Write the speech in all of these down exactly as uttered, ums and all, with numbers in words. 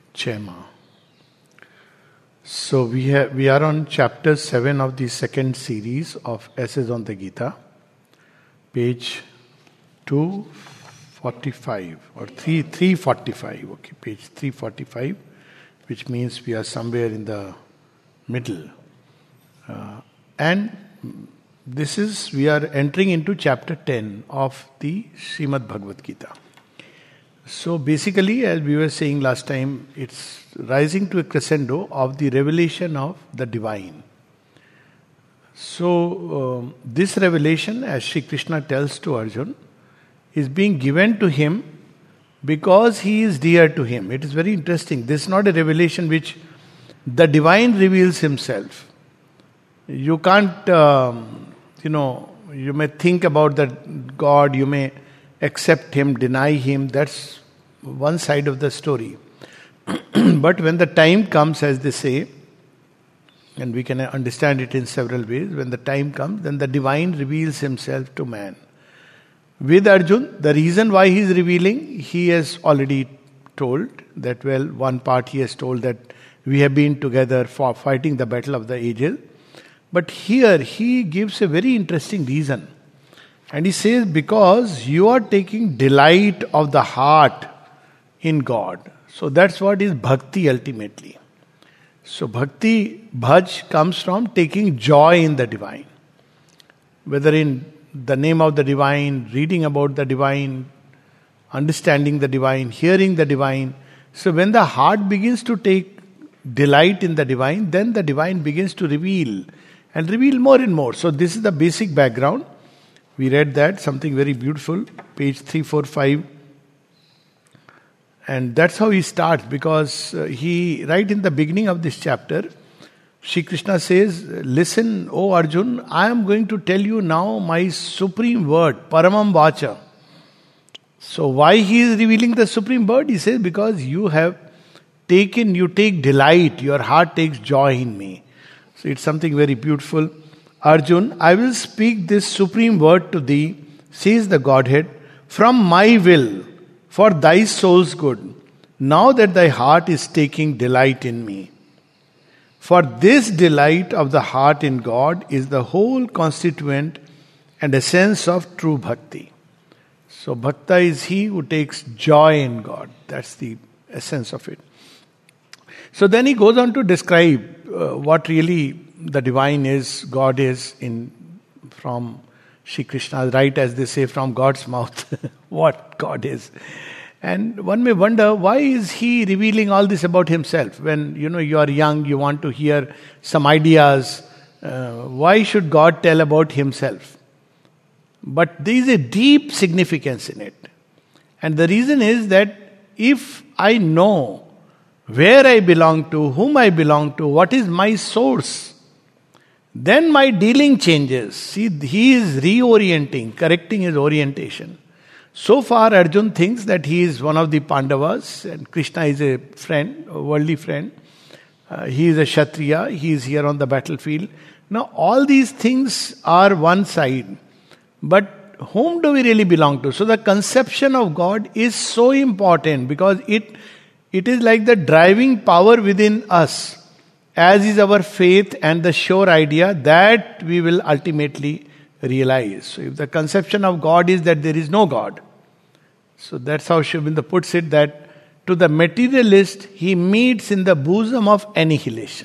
Chema. So we have we are on chapter seven of the second series of Essays on the Gita, page two forty-five or three three forty-five. Okay, page three forty-five, which means we are somewhere in the middle, uh, and this is we are entering into chapter ten of the Srimad Bhagavad Gita. So basically, as we were saying last time, it's rising to a crescendo of the revelation of the divine. So um, this revelation, as Shri Krishna tells to Arjuna, is being given to him because he is dear to him. It is very interesting. This is not a revelation which the divine reveals himself. You can't, um, you know, you may think about that God, you may accept him, deny him. That's one side of the story. But when the time comes, as they say, and we can understand it in several ways, when the time comes, then the divine reveals himself to man. With Arjuna, the reason why he is revealing, he has already told that, well, one part he has told that we have been together for fighting the battle of the ages. But here he gives a very interesting reason. And he says, because you are taking delight of the heart in God. So that's what is bhakti ultimately. So bhakti, bhaj, comes from taking joy in the divine. Whether in the name of the divine, reading about the divine, understanding the divine, hearing the divine. So when the heart begins to take delight in the divine, then the divine begins to reveal and reveal more and more. So this is the basic background. We read that, something very beautiful, page three forty-five. And that's how he starts, because uh, he, right in the beginning of this chapter, Shri Krishna says, listen, O Arjun, I am going to tell you now my supreme word, Paramam Vacha. So why he is revealing the supreme word? He says, because you have taken, you take delight, your heart takes joy in me. So it's something very beautiful. Arjun, I will speak this supreme word to thee, says the Godhead, from my will, for thy soul's good, now that thy heart is taking delight in me. For this delight of the heart in God is the whole constituent and essence of true bhakti. So bhakta is he who takes joy in God. That's the essence of it. So then he goes on to describe uh, what really the divine is, God is, in from Shri Krishna, right as they say, from God's mouth, what God is. And one may wonder, why is he revealing all this about himself? When, you know, you are young, you want to hear some ideas. Uh, why should God tell about himself? But there is a deep significance in it. And the reason is that if I know where I belong to, whom I belong to, what is my source, then my dealing changes. See, he is reorienting, correcting his orientation. So far, Arjuna thinks that he is one of the Pandavas and Krishna is a friend, a worldly friend. Uh, he is a Kshatriya, he is here on the battlefield. Now, all these things are one side. But whom do we really belong to? So the conception of God is so important because it it is like the driving power within us. As is our faith and the sure idea that we will ultimately realize. So if the conception of God is that there is no God, so that's how Sri Aurobindo puts it, that to the materialist he meets in the bosom of annihilation.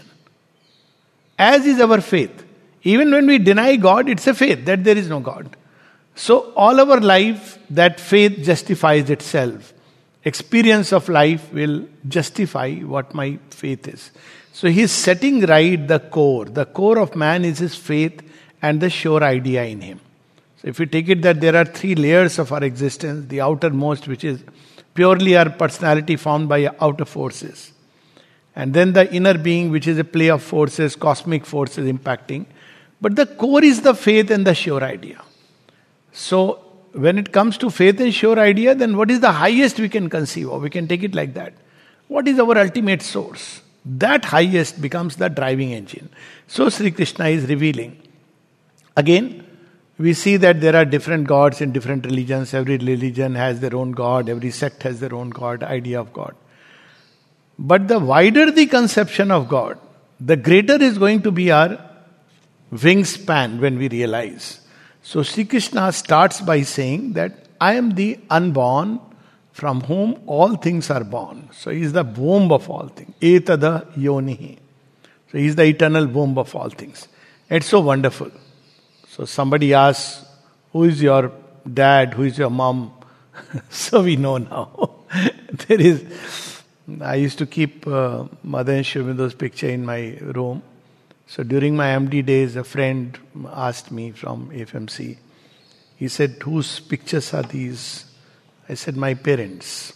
As is our faith. Even when we deny God, it's a faith that there is no God. So all our life, that faith justifies itself. Experience of life will justify what my faith is. So he is setting right the core. The core of man is his faith and the sure idea in him. So if we take it that there are three layers of our existence, the outermost, which is purely our personality formed by outer forces. And then the inner being, which is a play of forces, cosmic forces impacting. But the core is the faith and the sure idea. So when it comes to faith and sure idea, then what is the highest we can conceive of? We can take it like that. What is our ultimate source? That highest becomes the driving engine. So Sri Krishna is revealing. Again, we see that there are different gods in different religions. Every religion has their own god. Every sect has their own god, idea of God. But the wider the conception of God, the greater is going to be our wingspan when we realize. So Sri Krishna starts by saying that I am the unborn from whom all things are born. So he is the womb of all things. Etada yonihi. So he is the eternal womb of all things. It's so wonderful. So somebody asks, who is your dad? Who is your mom? So we know now. There is, I used to keep uh, Mother and Sri Aurobindo's picture in my room. So during my M D days, a friend asked me from F M C. He said, whose pictures are these? I said, my parents.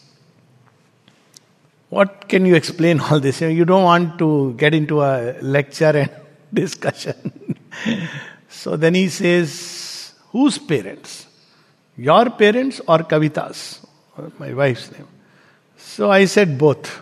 What can you explain all this? You don't want to get into a lecture and discussion. So then he says, whose parents? Your parents or Kavita's? My wife's name. So I said both.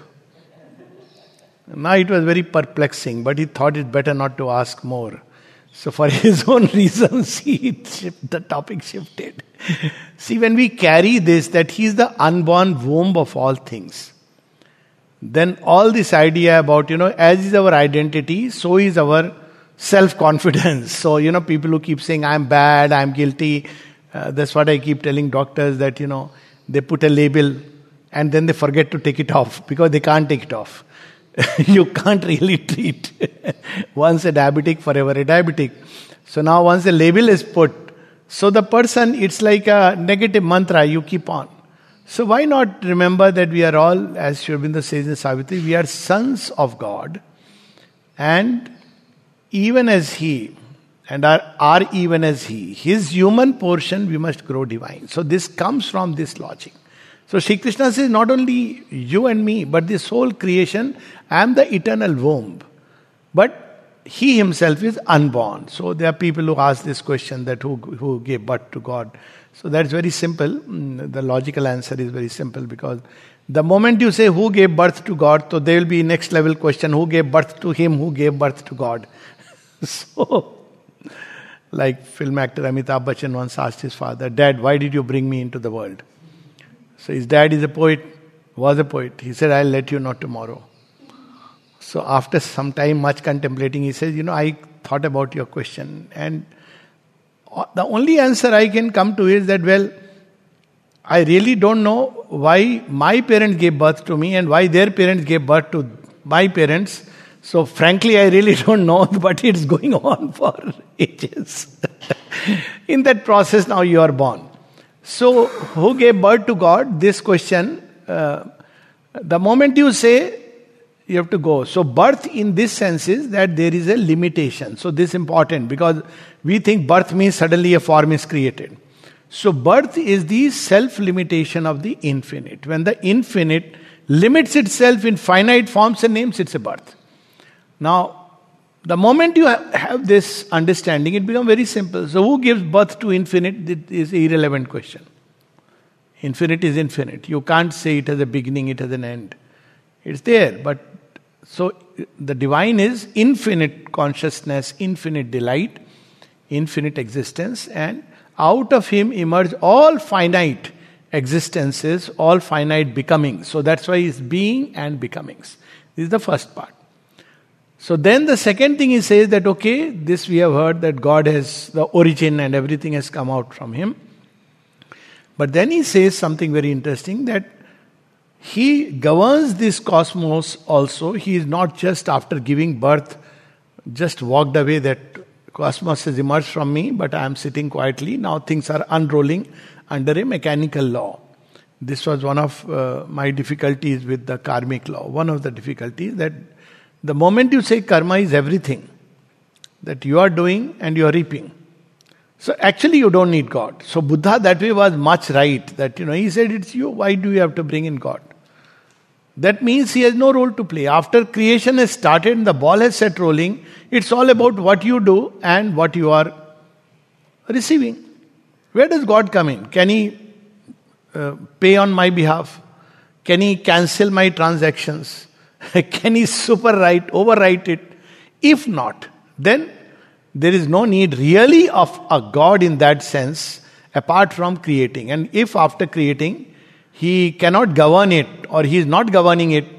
Now it was very perplexing, but he thought it better not to ask more. So for his own reasons, he shift, the topic shifted. See, when we carry this, that he is the unborn womb of all things, then all this idea about, you know, as is our identity, so is our self-confidence. So, you know, people who keep saying, I'm bad, I'm guilty, uh, that's what I keep telling doctors, that, you know, they put a label and then they forget to take it off because they can't take it off. You can't really treat once a diabetic, forever a diabetic. So now once the label is put, so the person, it's like a negative mantra, you keep on. So why not remember that we are all, as Sri Aurobindo says in Savitri, we are sons of God. And even as He, and are, are even as He, His human portion, we must grow divine. So this comes from this logic. So Sri Krishna says, not only you and me, but this whole creation, I am the eternal womb. But He Himself is unborn. So there are people who ask this question, that who, who gave birth to God. So that's very simple. The logical answer is very simple, because the moment you say who gave birth to God, so there will be next level question, who gave birth to Him, who gave birth to God. So, like film actor Amitabh Bachchan once asked his father, Dad, why did you bring me into the world? So his dad is a poet, was a poet. He said, I'll let you know tomorrow. So after some time, much contemplating, he says, you know, I thought about your question. And the only answer I can come to is that, well, I really don't know why my parents gave birth to me and why their parents gave birth to my parents. So frankly, I really don't know, but it's going on for ages. In that process, now you are born. So, who gave birth to God? This question, uh, the moment you say, you have to go. So, birth in this sense is that there is a limitation. So, this is important, because we think birth means suddenly a form is created. So, birth is the self-limitation of the infinite. When the infinite limits itself in finite forms and names, it's a birth. Now, the moment you have this understanding, it becomes very simple. So who gives birth to infinite? It is an irrelevant question. Infinite is infinite. You can't say it has a beginning, it has an end. It's there. But so the divine is infinite consciousness, infinite delight, infinite existence, and out of Him emerge all finite existences, all finite becomings. So that's why it's being and becomings. This is the first part. So then the second thing he says that, okay, this we have heard that God has the origin and everything has come out from Him. But then he says something very interesting, that He governs this cosmos also. He is not just after giving birth, just walked away that cosmos has emerged from me, but I am sitting quietly. Now things are unrolling under a mechanical law. This was one of uh, my difficulties with the karmic law. One of the difficulties that the moment you say karma is everything that you are doing and you are reaping. So actually you don't need God. So Buddha that way was much right, that, you know, he said it's you, why do you have to bring in God? That means he has no role to play. After creation has started and the ball has set rolling, it's all about what you do and what you are receiving. Where does God come in? Can He uh, pay on my behalf? Can He cancel my transactions? Can He superwrite, overwrite it? If not, then there is no need really of a God in that sense, apart from creating. And if after creating, He cannot govern it, or He is not governing it,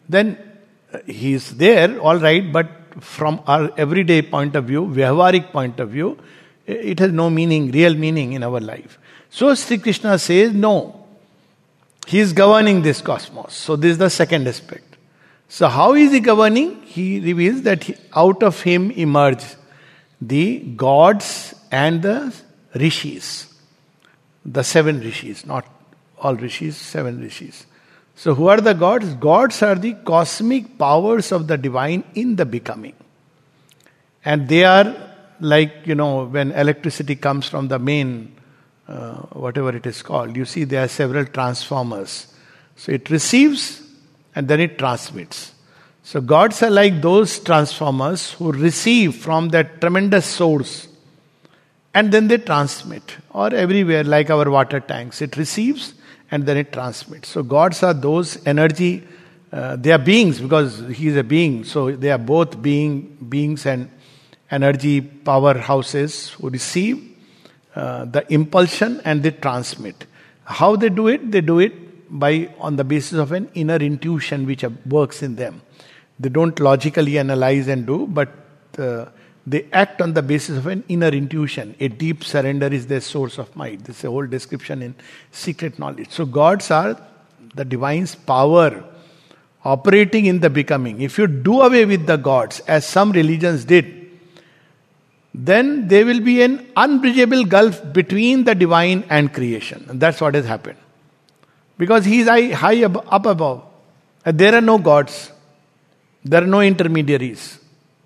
then uh, he is there, all right, but from our everyday point of view, vyavharik point of view, it has no meaning, real meaning in our life. So Sri Krishna says, no, he is governing this cosmos. So this is the second aspect. So how is he governing? He reveals that he, out of him emerge the gods and the rishis. The seven rishis, not all rishis, seven rishis. So who are the gods? Gods are the cosmic powers of the divine in the becoming. And they are like, you know, when electricity comes from the main, uh, whatever it is called, you see there are several transformers. So it receives and then it transmits. So gods are like those transformers who receive from that tremendous source and then they transmit. Or everywhere, like our water tanks, it receives and then it transmits. So gods are those energy, uh, they are beings because he is a being. So they are both being beings and energy powerhouses who receive uh, the impulsion and they transmit. How they do it? They do it by on the basis of an inner intuition which works in them. They don't logically analyze and do, but uh, they act on the basis of an inner intuition. A deep surrender is their source of might. This is a whole description in Secret Knowledge. So gods are the divine's power operating in the becoming. If you do away with the gods, as some religions did, then there will be an unbridgeable gulf between the divine and creation. And that's what has happened. Because he is high, high ab- up above. And there are no gods. There are no intermediaries.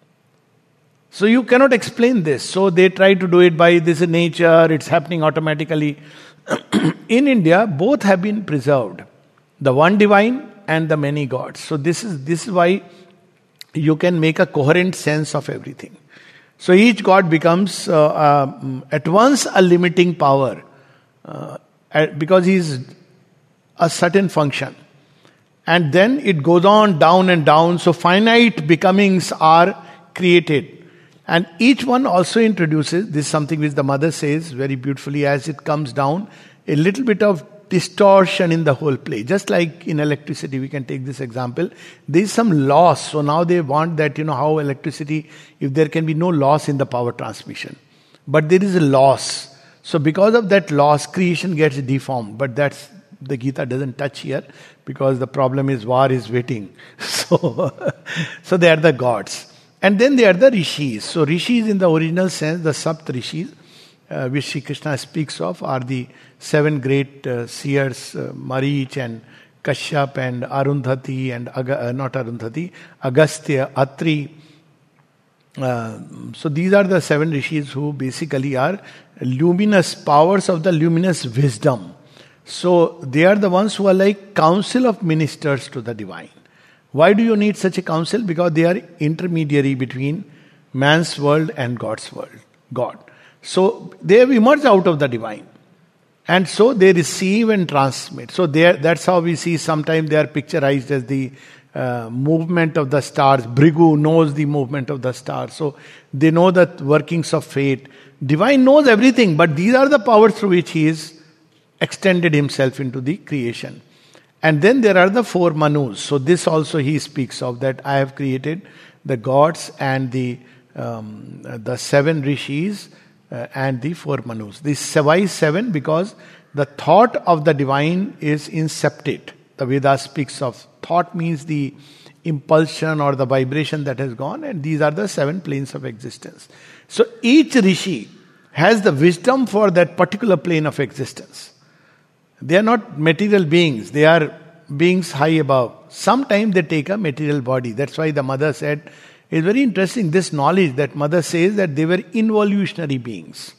So you cannot explain this. So they try to do it by this nature, it's happening automatically. In India, both have been preserved. The one divine and the many gods. So this is this is why you can make a coherent sense of everything. So each god becomes uh, uh, at once a limiting power uh, because he is a certain function. And then it goes on down and down. So finite becomings are created. And each one also introduces, this is something which the mother says very beautifully as it comes down, a little bit of distortion in the whole play. Just like in electricity, we can take this example. There is some loss. So now they want that, you know, how electricity, if there can be no loss in the power transmission. But there is a loss. So because of that loss, creation gets deformed. But that's, the Gita doesn't touch here because the problem is war is waiting. So, so they are the gods. And then they are the rishis. So rishis in the original sense, the Sapt rishis, uh, which Sri Krishna speaks of, are the seven great uh, seers, uh, Marich and Kashyap and Arundhati and, Aga, uh, not Arundhati, Agastya, Atri. Uh, so these are the seven rishis who basically are luminous powers of the luminous wisdom. So they are the ones who are like council of ministers to the divine. Why do you need such a council? Because they are intermediary between man's world and God's world. God. So they have emerged out of the divine. And so they receive and transmit. So they are, that's how we see sometimes they are picturized as the uh, movement of the stars. Bhrigu knows the movement of the stars. So they know the workings of fate. Divine knows everything, but these are the powers through which he is extended himself into the creation. And then there are the four manus. So this also he speaks of, that I have created the gods and the um, the seven rishis uh, and the four manus. This why seven? Because the thought of the divine is incepted. The Veda speaks of thought means the impulsion or the vibration that has gone, and these are the seven planes of existence. So each rishi has the wisdom for that particular plane of existence. They are not material beings. They are beings high above. Sometimes they take a material body. That's why the mother said, it's very interesting, this knowledge that mother says that they were involutionary beings.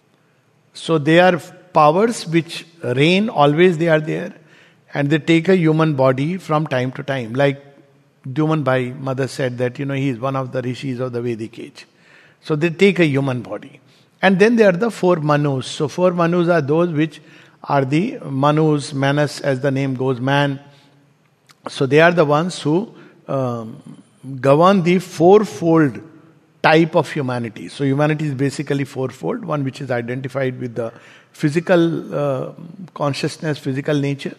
So they are powers which reign, always they are there. And they take a human body from time to time. Like Dhuman Bhai, mother said that, you know, he is one of the rishis of the Vedic age. So they take a human body. And then there are the four manus. So four manus are those which are the manus, manas as the name goes, man. So they are the ones who um, govern the fourfold type of humanity. So humanity is basically fourfold. One which is identified with the physical uh, consciousness, physical nature.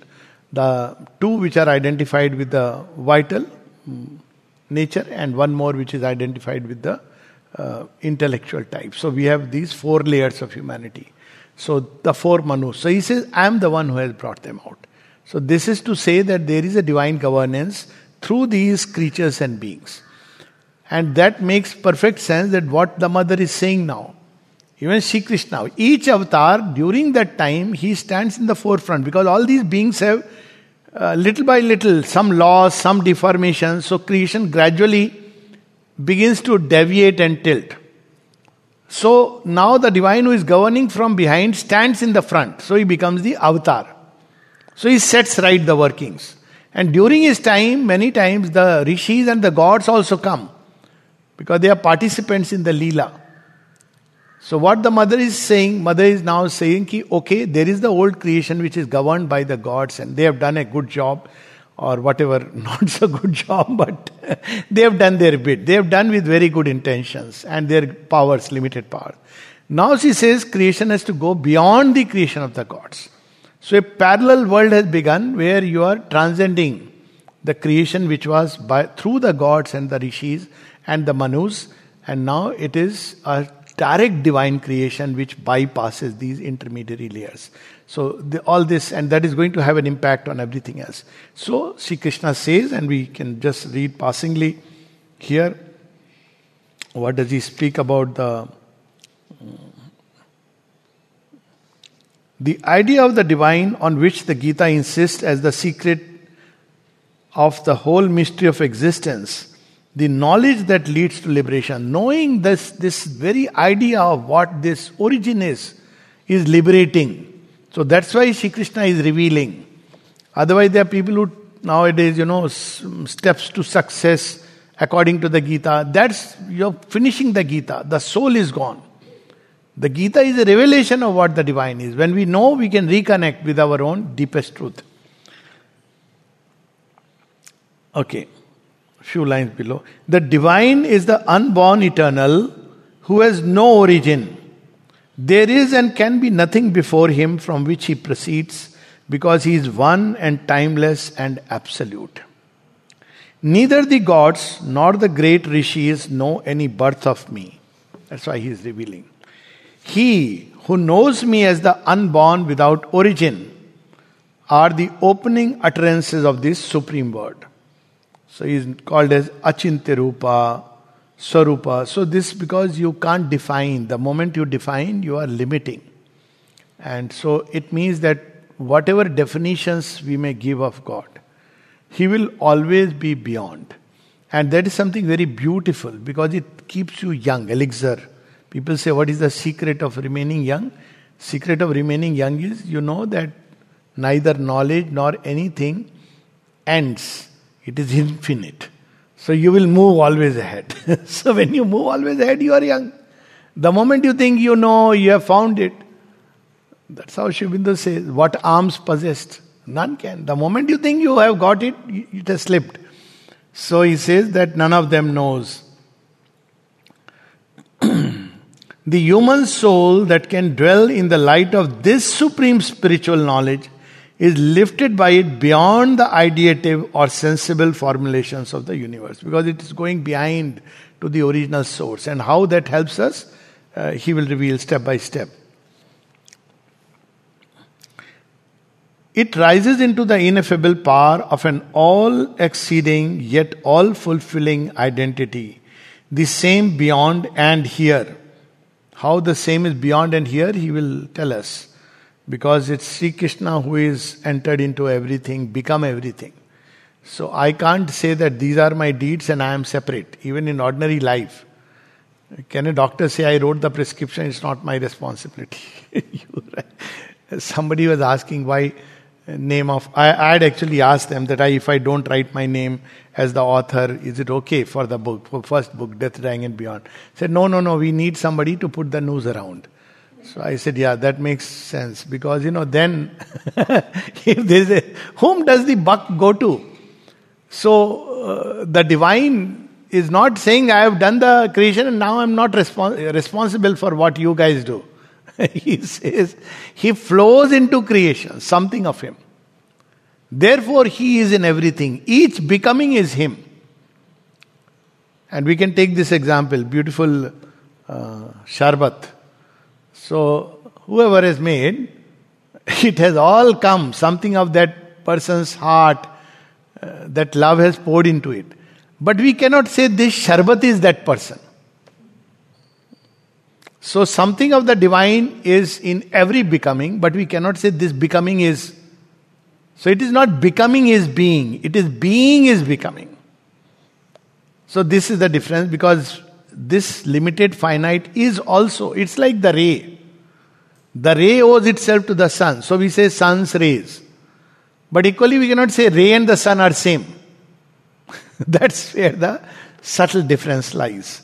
The two which are identified with the vital mm, nature, and one more which is identified with the uh, intellectual type. So we have these four layers of humanity. So the four Manus. So he says, I am the one who has brought them out. So this is to say that there is a divine governance through these creatures and beings. And that makes perfect sense that what the mother is saying now. Even Shri Krishna, each avatar, during that time, he stands in the forefront because all these beings have uh, little by little some loss, some deformation. So creation gradually begins to deviate and tilt. So now the divine who is governing from behind stands in the front. So he becomes the avatar. So he sets right the workings. And during his time, many times the rishis and the gods also come, because they are participants in the Leela. So what the mother is saying, mother is now saying ki, okay, there is the old creation which is governed by the gods and they have done a good job, or whatever, not so good job, but they have done their bit. They have done with very good intentions and their powers, limited power. Now she says creation has to go beyond the creation of the gods. So a parallel world has begun where you are transcending the creation which was by through the gods and the rishis and the manus, and now it is a direct divine creation which bypasses these intermediary layers. So the, all this, and that is going to have an impact on everything else. So Sri Krishna says, and we can just read passingly here, what does he speak about the the idea of the divine on which the Gita insists as the secret of the whole mystery of existence, the knowledge that leads to liberation. Knowing this, this very idea of what this origin is, is liberating. So that's why Shri Krishna is revealing. Otherwise there are people who nowadays, you know, steps to success according to the Gita. That's, you're finishing the Gita. The soul is gone. The Gita is a revelation of what the divine is. When we know, we can reconnect with our own deepest truth. Okay. Few lines below. The divine is the unborn eternal who has no origin. There is and can be nothing before him from which he proceeds, because he is one and timeless and absolute. Neither the gods nor the great rishis know any birth of me. That's why he is revealing. He who knows me as the unborn without origin are the opening utterances of this supreme word. So he is called as Achintya Rupa, Swarupa. So this because you can't define. The moment you define, you are limiting. And so it means that whatever definitions we may give of God, He will always be beyond. And that is something very beautiful because it keeps you young, elixir. People say, what is the secret of remaining young? Secret of remaining young is, you know that neither knowledge nor anything ends. It is infinite. So you will move always ahead. So when you move always ahead, you are young. The moment you think you know, you have found it. That's how Sri Aurobindo says, what arms possessed? None can. The moment you think you have got it, it has slipped. So he says that none of them knows. The human soul that can dwell in the light of this supreme spiritual knowledge is lifted by it beyond the ideative or sensible formulations of the universe, because it is going behind to the original source. And how that helps us, uh, he will reveal step by step. It rises into the ineffable power of an all-exceeding yet all-fulfilling identity, the same beyond and here. How the same is beyond and here, he will tell us. Because it's Sri Krishna who is entered into everything, become everything. So I can't say that these are my deeds and I am separate, even in ordinary life. Can a doctor say, I wrote the prescription, it's not my responsibility? Somebody was asking why name of... I, I had actually asked them that I, if I don't write my name as the author, is it okay for the book, for first book, Death, Dying and Beyond? Said, no, no, no, we need somebody to put the news around. So I said, yeah, that makes sense. Because, you know, then, if there is a... Whom does the buck go to? So, uh, the divine is not saying, I have done the creation and now I am not respons- responsible for what you guys do. He says, he flows into creation, something of him. Therefore, he is in everything. Each becoming is him. And we can take this example, beautiful uh, sharbat. So, whoever has made, it has all come, something of that person's heart, uh, that love has poured into it. But we cannot say this sharbat is that person. So something of the divine is in every becoming, but we cannot say this becoming is. So it is not becoming is being, it is being is becoming. So this is the difference, because this limited finite is also, it's like the ray. The ray owes itself to the sun. So we say sun's rays. But equally we cannot say ray and the sun are same. That's where the subtle difference lies.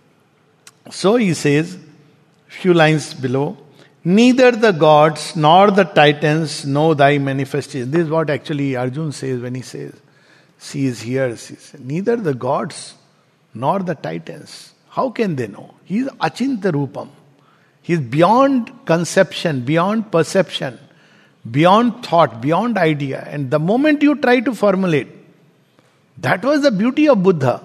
So he says, few lines below, neither the gods nor the titans know thy manifestation. This is what actually Arjun says when he says, sees, hears. He says, neither the gods nor the titans. How can they know? He is Achinta Rupam. He is beyond conception, beyond perception, beyond thought, beyond idea. And the moment you try to formulate, that was the beauty of Buddha.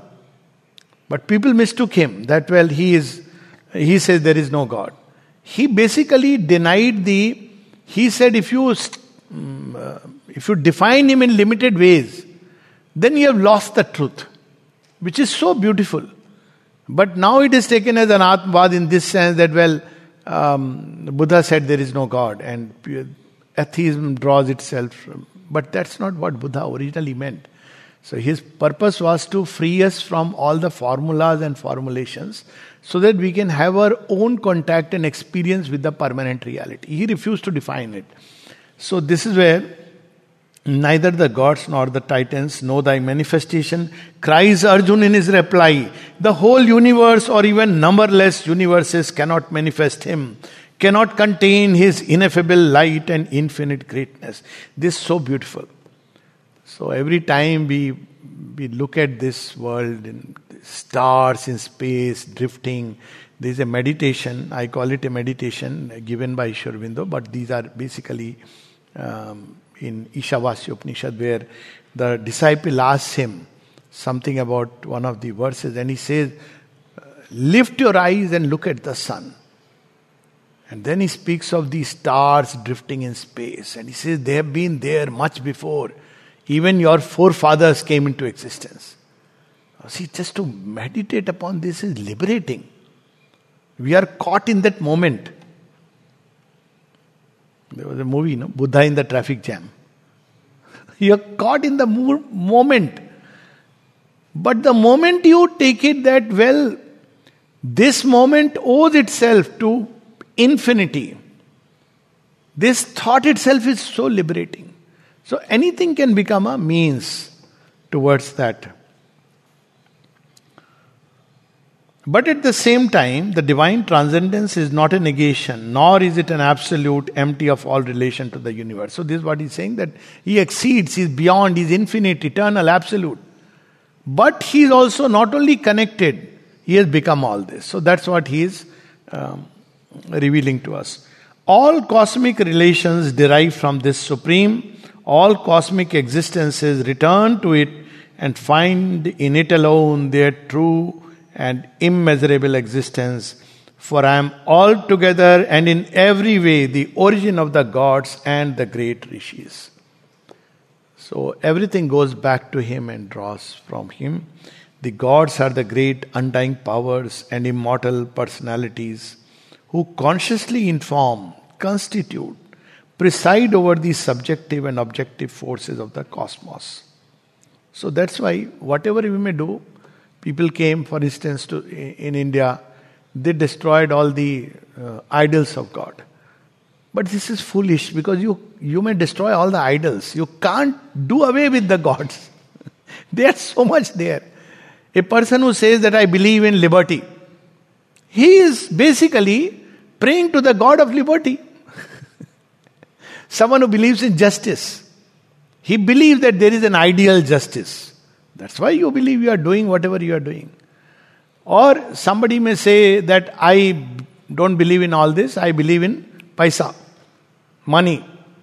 But people mistook him that, well, he is, he says there is no God. He basically denied the, he said if you, um, uh, if you define him in limited ways, then you have lost the truth, which is so beautiful. But now it is taken as an Atmavad in this sense that, well, um, Buddha said there is no God, and atheism draws itself from. But that's not what Buddha originally meant. So his purpose was to free us from all the formulas and formulations so that we can have our own contact and experience with the permanent reality. He refused to define it. So this is where neither the gods nor the titans know thy manifestation, cries Arjun in his reply. The whole universe or even numberless universes cannot manifest him, cannot contain his ineffable light and infinite greatness. This is so beautiful. So every time we we look at this world, in stars in space, drifting, there is a meditation. I call it a meditation given by Sri Aurobindo, but these are basically um, in Ishavasya Upanishad, where the disciple asks him something about one of the verses, and he says, lift your eyes and look at the sun. And then he speaks of the stars drifting in space, and he says they have been there much before even your forefathers came into existence. See, just to meditate upon this is liberating. We are caught in that moment. There was a movie, you know, Buddha in the traffic jam. You are caught in the mo- moment. But the moment you take it that, well, this moment owes itself to infinity, this thought itself is so liberating. So anything can become a means towards that. But at the same time, the divine transcendence is not a negation, nor is it an absolute empty of all relation to the universe. So this is what he's saying, that he exceeds, he's beyond, he's infinite, eternal, absolute. But he is also not only connected, he has become all this. So that's what he is um, revealing to us. All cosmic relations derive from this supreme. All cosmic existences return to it and find in it alone their true and immeasurable existence. For I am altogether and in every way the origin of the gods and the great rishis. So everything goes back to him and draws from him. The gods are the great undying powers and immortal personalities who consciously inform, constitute, preside over the subjective and objective forces of the cosmos. So that's why whatever we may do, people came, for instance, to in India, they destroyed all the uh, idols of God. But this is foolish, because you, you may destroy all the idols. You can't do away with the gods. They are so much there. A person who says that I believe in liberty, he is basically praying to the God of liberty. Someone who believes in justice, he believes that there is an ideal justice. That's why you believe you are doing whatever you are doing. Or somebody may say that I don't believe in all this, I believe in paisa, money.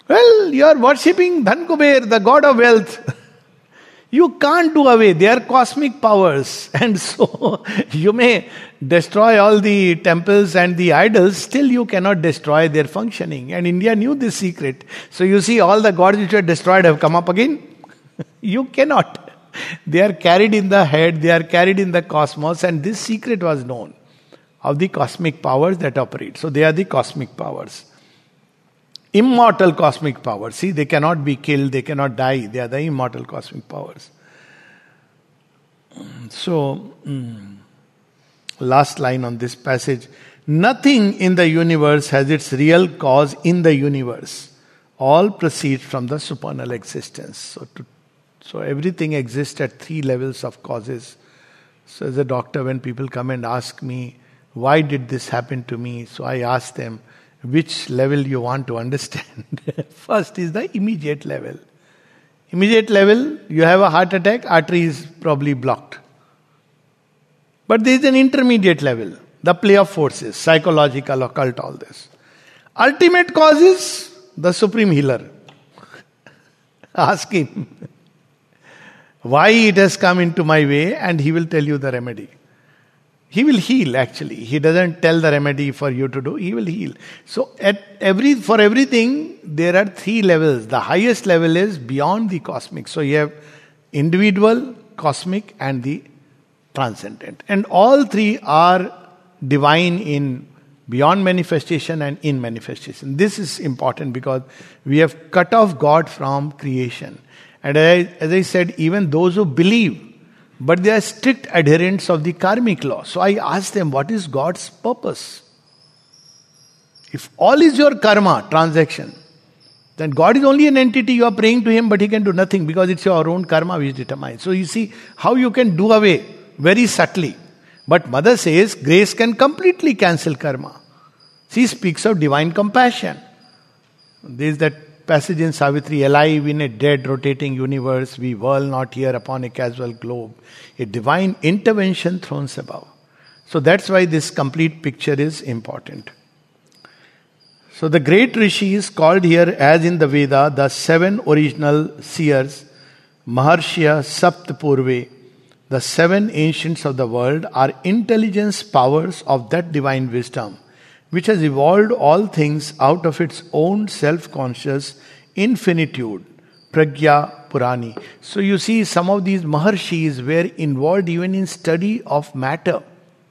Well, you are worshipping Dhan Kuber, the god of wealth. You can't do away. They are cosmic powers. And so you may destroy all the temples and the idols, still you cannot destroy their functioning. And India knew this secret. So you see, all the gods which were destroyed have come up again. You cannot. They are carried in the head, they are carried in the cosmos, and this secret was known of the cosmic powers that operate. So they are the cosmic powers. Immortal cosmic powers. See, they cannot be killed, they cannot die. They are the immortal cosmic powers. So, mm, last line on this passage. Nothing in the universe has its real cause in the universe. All proceeds from the supernal existence. So, to, so everything exists at three levels of causes. So as a doctor, when people come and ask me, why did this happen to me? So I ask them, which level you want to understand. First is the immediate level. Immediate level, you have a heart attack, artery is probably blocked. But there is an intermediate level, the play of forces, psychological, occult, all this. Ultimate cause is the supreme healer. Ask him why it has come into my way, and he will tell you the remedy. He will heal actually. He doesn't tell the remedy for you to do. He will heal. So at every for everything, there are three levels. The highest level is beyond the cosmic. So you have individual, cosmic, and the transcendent. And all three are divine in beyond manifestation and in manifestation. This is important because we have cut off God from creation. And as I, as I said, even those who believe, but they are strict adherents of the karmic law. So I ask them, what is God's purpose? If all is your karma, transaction, then God is only an entity, you are praying to Him, but He can do nothing because it's your own karma which determines. So you see how you can do away very subtly. But Mother says, grace can completely cancel karma. She speaks of divine compassion. There is that passage in Savitri, alive in a dead rotating universe, we whirl not here upon a casual globe. A divine intervention thrones above. So that's why this complete picture is important. So the great Rishi is called here, as in the Veda, the seven original seers, Maharshya Sapt Purve. The seven ancients of the world are intelligence powers of that divine wisdom, which has evolved all things out of its own self-conscious infinitude, Pragya Purani. So you see, some of these Maharshis were involved even in study of matter.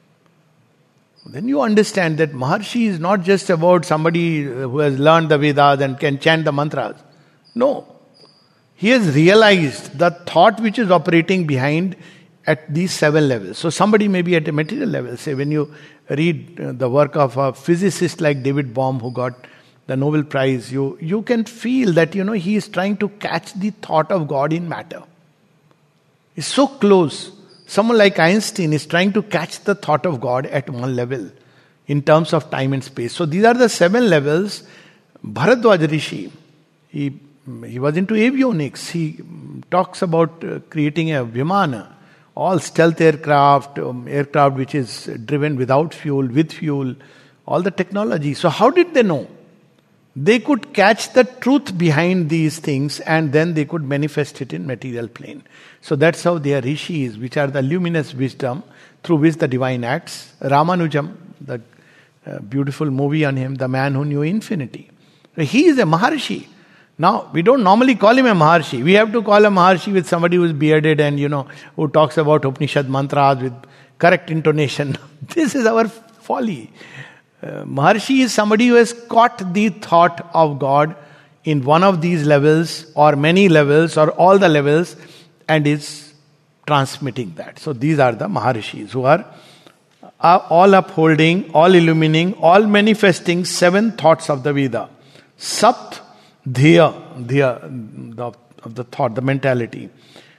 Then you understand that Maharshi is not just about somebody who has learned the Vedas and can chant the mantras. No. He has realized the thought which is operating behind at these seven levels. So somebody may be at a material level. Say when you read the work of a physicist like David Bohm who got the Nobel Prize, you, you can feel that, you know, he is trying to catch the thought of God in matter. It's so close. Someone like Einstein is trying to catch the thought of God at one level in terms of time and space. So these are the seven levels. Bharadwaj Rishi, he, he was into avionics. He talks about uh, creating a Vimana, all stealth aircraft, um, aircraft which is driven without fuel, with fuel, all the technology. So how did they know? They could catch the truth behind these things and then they could manifest it in material plane. So that's how they are rishis, which are the luminous wisdom through which the divine acts. Ramanujam, the uh, beautiful movie on him, the man who knew infinity. He is a Maharshi. Now, we don't normally call him a Maharshi. We have to call a Maharshi with somebody who is bearded and, you know, who talks about Upanishad mantras with correct intonation. This is our folly. Uh, Maharshi is somebody who has caught the thought of God in one of these levels or many levels or all the levels and is transmitting that. So these are the Maharshis who are, are all upholding, all illumining, all manifesting seven thoughts of the Veda. Sapt, Dhiya, Dhiya, the, of the thought, the mentality.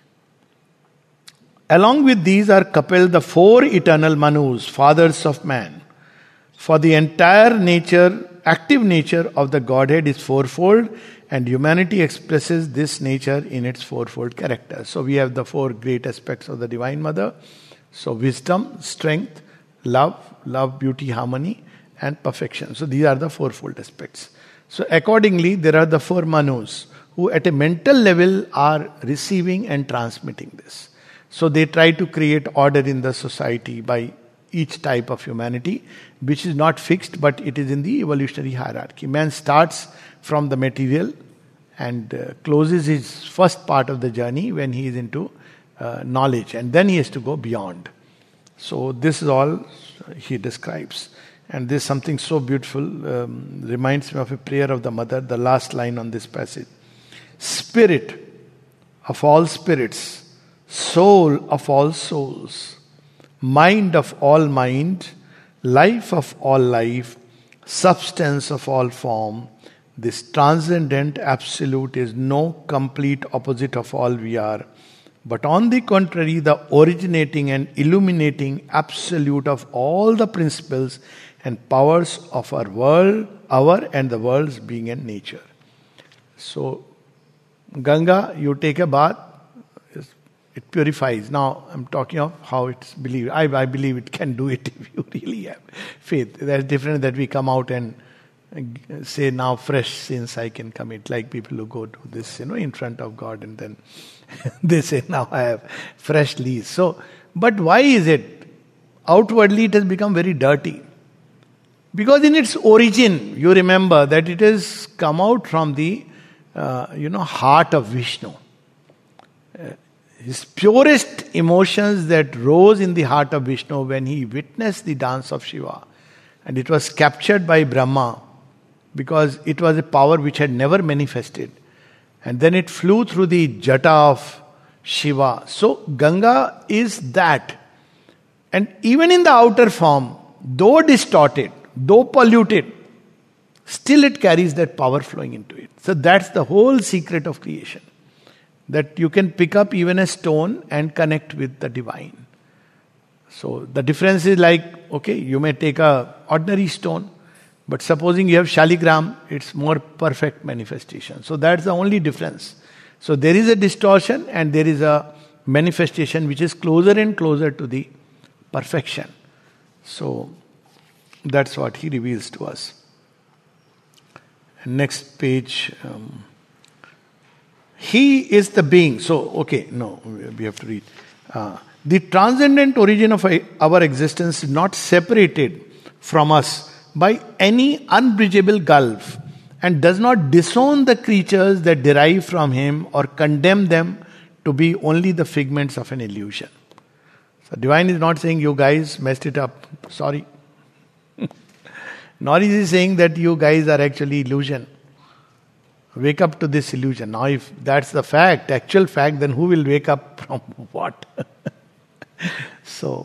Along with these are coupled the four eternal Manus, fathers of man. For the entire nature, active nature of the Godhead is fourfold, and humanity expresses this nature in its fourfold character. So we have the four great aspects of the Divine Mother. So wisdom, strength, love, love, beauty, harmony, and perfection. So these are the fourfold aspects. So accordingly, there are the four Manus who at a mental level are receiving and transmitting this. So they try to create order in the society by each type of humanity, which is not fixed, but it is in the evolutionary hierarchy. Man starts from the material and uh, closes his first part of the journey when he is into uh, knowledge, and then he has to go beyond. So this is all he describes. And this is something so beautiful, um, reminds me of a prayer of the mother, the last line on this passage. Spirit of all spirits, soul of all souls, mind of all mind, life of all life, substance of all form, this transcendent absolute is no complete opposite of all we are, but on the contrary, the originating and illuminating absolute of all the principles and powers of our world, our and the world's being and nature. So, Ganga, you take a bath, it purifies. Now, I'm talking of how it's believed. I, I believe it can do it if you really have faith. That's different that we come out and say, now fresh sins I can commit. Like people who go to this, you know, in front of God and then they say, now I have fresh lease. So, but why is it? Outwardly it has become very dirty. Because in its origin, you remember that it has come out from the, uh, you know, heart of Vishnu. Uh, his purest emotions that rose in the heart of Vishnu when he witnessed the dance of Shiva. And it was captured by Brahma because it was a power which had never manifested. And then it flew through the jata of Shiva. So Ganga is that. And even in the outer form, though distorted, though polluted, still it carries that power flowing into it. So that's the whole secret of creation. That you can pick up even a stone and connect with the divine. So the difference is like, okay, you may take a ordinary stone, but supposing you have Shaligram, it's more perfect manifestation. So that's the only difference. So there is a distortion and there is a manifestation which is closer and closer to the perfection. So that's what he reveals to us. Next page. Um, he is the being. So, okay, no, we have to read. Uh, the transcendent origin of our existence is not separated from us by any unbridgeable gulf and does not disown the creatures that derive from him or condemn them to be only the figments of an illusion. So divine is not saying you guys messed it up. Sorry. Nor is he saying that you guys are actually illusion. Wake up to this illusion. Now if that's the fact, actual fact, then who will wake up from what? So,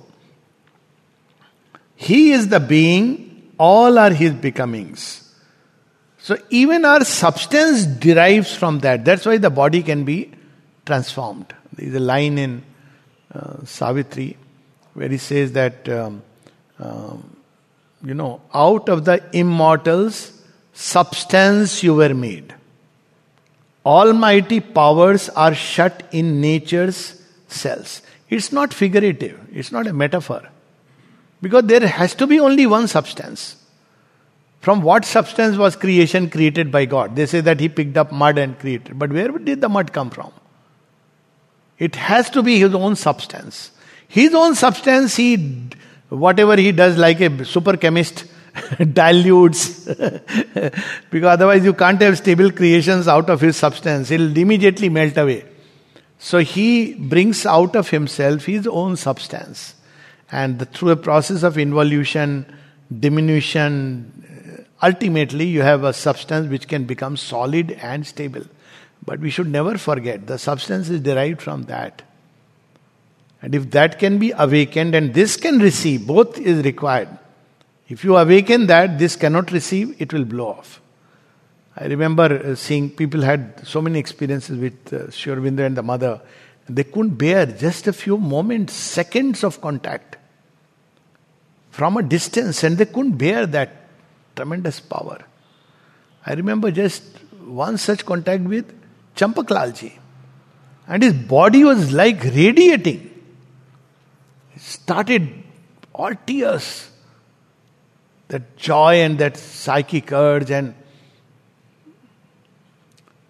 he is the being, all are his becomings. So even our substance derives from that. That's why the body can be transformed. There is a line in uh, Savitri where he says that um, um, you know, out of the immortals, substance you were made. Almighty powers are shut in nature's cells. It's not figurative. It's not a metaphor. Because there has to be only one substance. From what substance was creation created by God? They say that he picked up mud and created. But where did the mud come from? It has to be his own substance. His own substance, he, whatever he does like a super chemist, dilutes. Because otherwise you can't have stable creations out of his substance. He'll immediately melt away. So he brings out of himself his own substance. And the, through a process of involution, diminution, ultimately you have a substance which can become solid and stable. But we should never forget, the substance is derived from that. And if that can be awakened and this can receive, both is required. If you awaken that, this cannot receive, it will blow off. I remember seeing people had so many experiences with uh, Sri Aurobindo and the mother. They couldn't bear just a few moments, seconds of contact from a distance, and they couldn't bear that tremendous power. I remember just one such contact with Champaklalji, and his body was like radiating. It started all tears, that joy and that psychic urge, and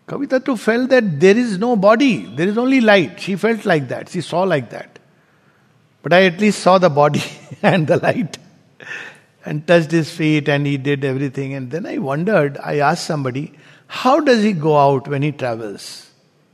Kavita too felt that there is no body, there is only light. She felt like that, she saw like that. But I at least saw the body and the light and touched his feet and he did everything. And then I wondered, I asked somebody, how does he go out when he travels?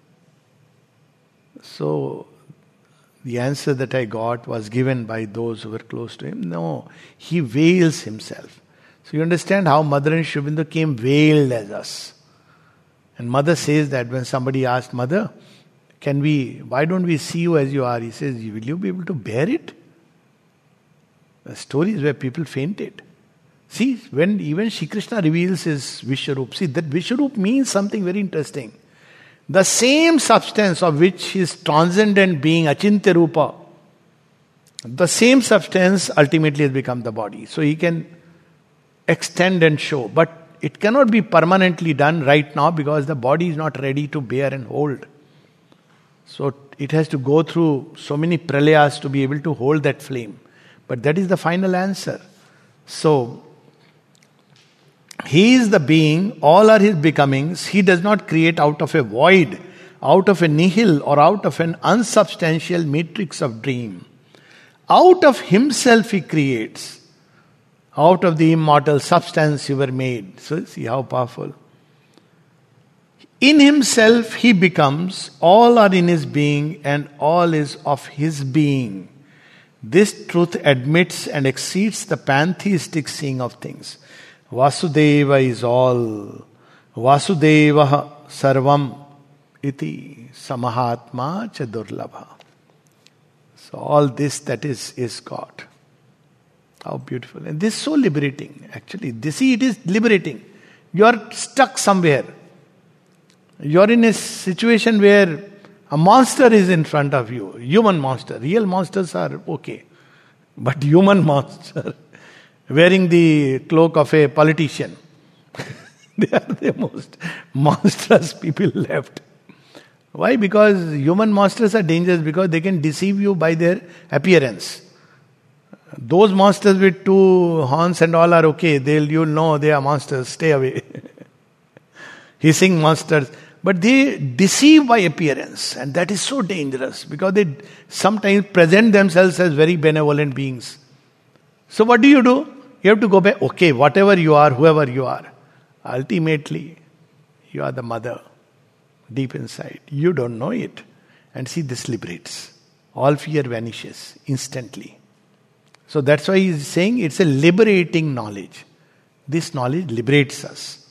So the answer that I got was given by those who were close to him. No, he veils himself. So you understand how Mother and Sri Aurobindo came veiled as us. And Mother says that when somebody asked, Mother, can we, why don't we see you as you are? He says, will you be able to bear it? The stories where people fainted. See, when even Shri Krishna reveals his Vishwarup, see that Vishwarup means something very interesting. The same substance of which his transcendent being, Achintya Rupa, the same substance ultimately has become the body. So he can extend and show. But it cannot be permanently done right now because the body is not ready to bear and hold. So it has to go through so many pralayas to be able to hold that flame. But that is the final answer. So, he is the being, all are his becomings. He does not create out of a void, out of a nihil, or out of an unsubstantial matrix of dream. Out of himself he creates. Out of the immortal substance you were made. So see how powerful. In himself he becomes, all are in his being and all is of his being. This truth admits and exceeds the pantheistic seeing of things. Vasudeva is all. Vasudeva sarvam iti samahatma cha durlabha. So all this that is, is God. How beautiful. And this is so liberating, actually. This, see, it is liberating. You are stuck somewhere. You are in a situation where a monster is in front of you. Human monster. Real monsters are okay. But human monster, wearing the cloak of a politician. They are the most monstrous people left. Why? Because human monsters are dangerous because they can deceive you by their appearance. Those monsters with two horns and all are okay. They'll, you'll know they are monsters. Stay away. Hissing monsters. But they deceive by appearance. And that is so dangerous. Because they sometimes present themselves as very benevolent beings. So what do you do? You have to go back. Okay, whatever you are, whoever you are. Ultimately, you are the mother. Deep inside. You don't know it. And see, this liberates. All fear vanishes instantly. So that's why he is saying it's a liberating knowledge. This knowledge liberates us.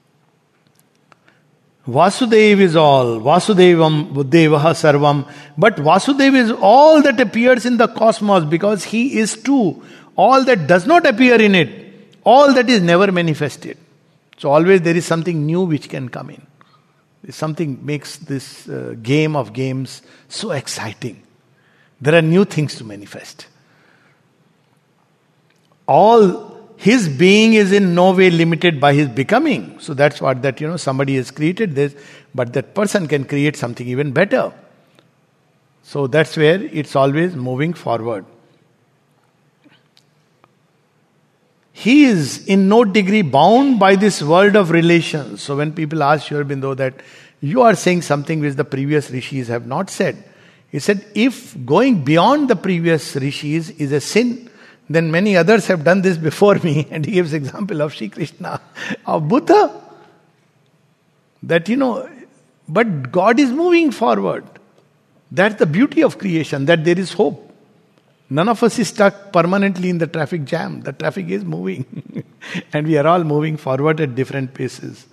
Vasudev is all. Vasudevam Buddhevaha Sarvam. But Vasudev is all that appears in the cosmos because he is true. All that does not appear in it. All that is never manifested. So always there is something new which can come in. Something makes this uh, game of games so exciting. There are new things to manifest. All his being is in no way limited by his becoming. So that's what that, you know, somebody has created this, but that person can create something even better. So that's where it's always moving forward. He is in no degree bound by this world of relations. So when people ask Sri Aurobindo that you are saying something which the previous rishis have not said, he said, if going beyond the previous rishis is a sin, then many others have done this before me. And he gives example of Shri Krishna, of Buddha. That, you know, but God is moving forward. That's the beauty of creation, that there is hope. None of us is stuck permanently in the traffic jam. The traffic is moving. And we are all moving forward at different paces.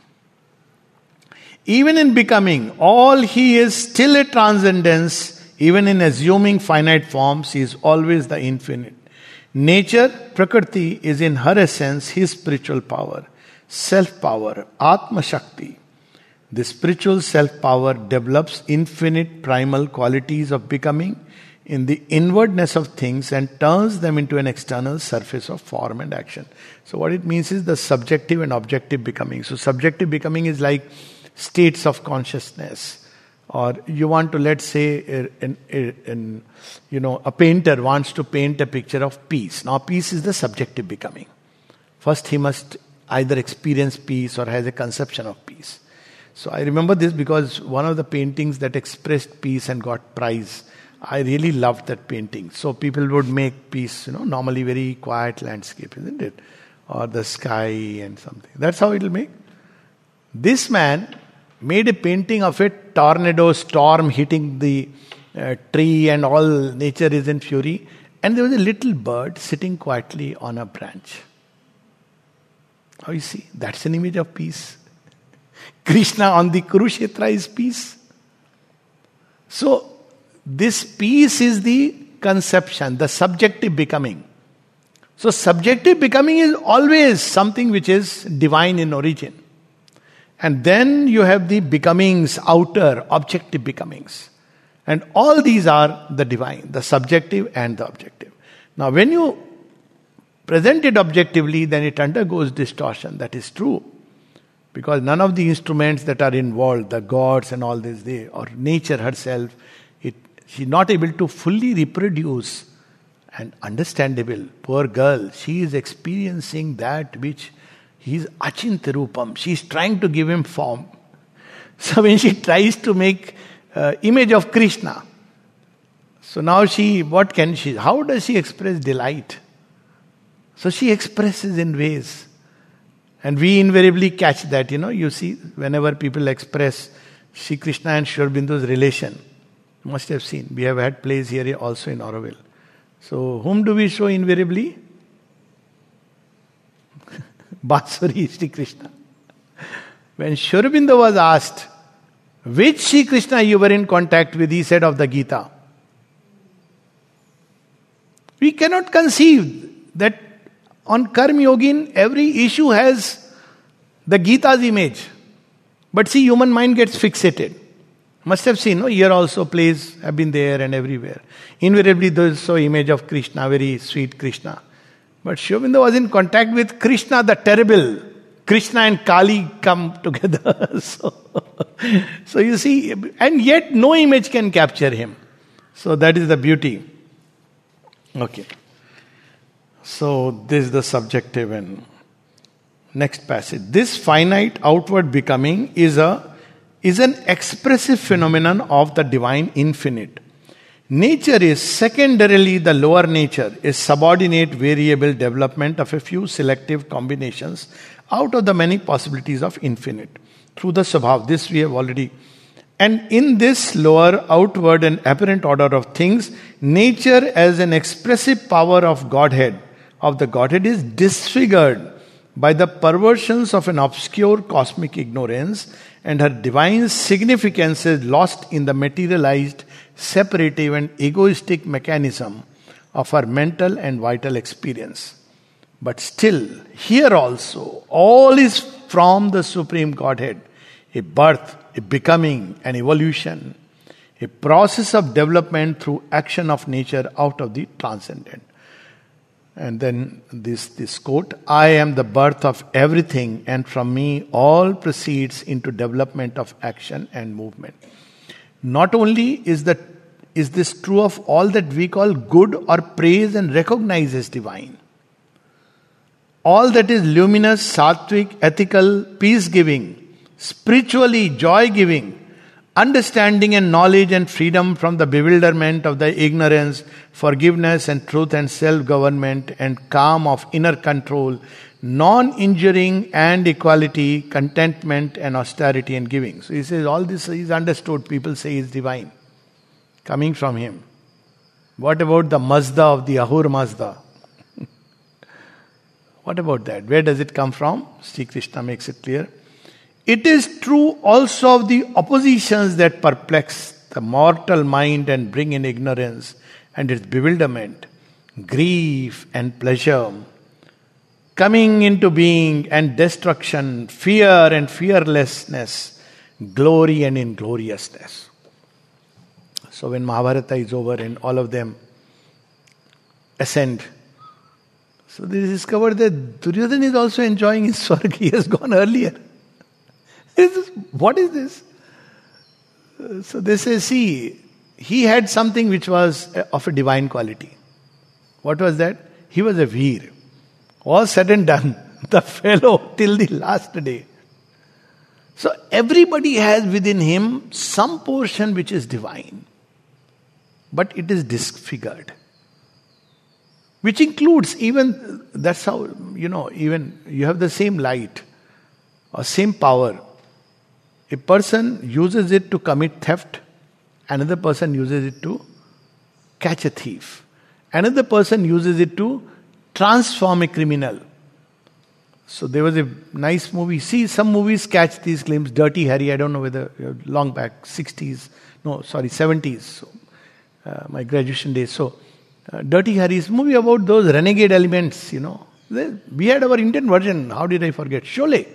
Even in becoming, all he is still a transcendence. Even in assuming finite forms, he is always the infinite. Nature, Prakriti, is in her essence his spiritual power, self-power, Atma Shakti. The spiritual self-power develops infinite primal qualities of becoming in the inwardness of things and turns them into an external surface of form and action. So what it means is the subjective and objective becoming. So subjective becoming is like states of consciousness. Or you want to, let's say, in, in, in, you know, a painter wants to paint a picture of peace. Now, peace is the subjective becoming. First, he must either experience peace or has a conception of peace. So I remember this because one of the paintings that expressed peace and got prize, I really loved that painting. So people would make peace, you know, normally very quiet landscape, isn't it? Or the sky and something. That's how it'll make. This man made a painting of a tornado storm hitting the uh, tree and all nature is in fury. And there was a little bird sitting quietly on a branch. How you see? That's an image of peace. Krishna on the Kurukshetra is peace. So, this peace is the conception, the subjective becoming. So, subjective becoming is always something which is divine in origin. And then you have the becomings, outer, objective becomings. And all these are the divine, the subjective and the objective. Now, when you present it objectively, then it undergoes distortion. That is true. Because none of the instruments that are involved, the gods and all this, they, or nature herself, it, she's not able to fully reproduce. And understandable, poor girl, she is experiencing that which he is achintarupam. She is trying to give him form. So when she tries to make uh, image of Krishna, so now she, what can she, how does she express delight? So she expresses in ways. And we invariably catch that, you know, you see, whenever people express Shri Krishna and Sri Aurobindo's relation, you must have seen, we have had plays here also in Auroville. So, whom do we show invariably? Basuri Shri Krishna. When Sri Aurobindo was asked, which Shri Krishna you were in contact with, he said of the Gita. We cannot conceive that on Karma Yogin, every issue has the Gita's image. But see, human mind gets fixated. Must have seen, no? Here also plays have been there and everywhere. Invariably there is so image of Krishna, very sweet Krishna. But Sri Aurobindo was in contact with Krishna the terrible. Krishna and Kali come together. so, so you see, and yet no image can capture him. So that is the beauty. Okay. So this is the subjective and next passage. This finite outward becoming is a is an expressive phenomenon of the divine infinite. Nature is secondarily the lower nature, a subordinate variable development of a few selective combinations out of the many possibilities of infinite. Through the Swabhav, this we have already. And in this lower, outward and apparent order of things, nature as an expressive power of Godhead, of the Godhead is disfigured by the perversions of an obscure cosmic ignorance, and her divine significance is lost in the materialized, separative and egoistic mechanism of her mental and vital experience. But still, here also, all is from the Supreme Godhead, a birth, a becoming, an evolution, a process of development through action of nature out of the transcendent. And then this, this quote, I am the birth of everything, and from me all proceeds into development of action and movement. Not only is, that, is this true of all that we call good or praise and recognize as divine. All that is luminous, sattvic, ethical, peace-giving, spiritually joy-giving, understanding and knowledge and freedom from the bewilderment of the ignorance, forgiveness and truth and self-government and calm of inner control, non-injuring and equality, contentment and austerity and giving. So he says all this is understood. People say is divine, coming from him. What about the Mazda of the Ahur Mazda? What about that? Where does it come from? Sri Krishna makes it clear. It is true also of the oppositions that perplex the mortal mind and bring in ignorance and its bewilderment, grief and pleasure, coming into being and destruction, fear and fearlessness, glory and ingloriousness. So when Mahabharata is over and all of them ascend, so they discover that Duryodhana is also enjoying his Swarg. He has gone earlier. What is this? So they say, see, he had something which was of a divine quality. What was that? He was a Veer. All said and done, the fellow till the last day. So everybody has within him some portion which is divine, but it is disfigured. Which includes even, that's how, you know, even you have the same light or same power. A person uses it to commit theft, another person uses it to catch a thief. Another person uses it to transform a criminal. So there was a nice movie. See, some movies catch these claims. Dirty Harry, I don't know whether, long back, sixties, no, sorry, seventies. So, uh, my graduation days. So, uh, Dirty Harry is a movie about those renegade elements, you know. We had our Indian version. How did I forget? Sholay.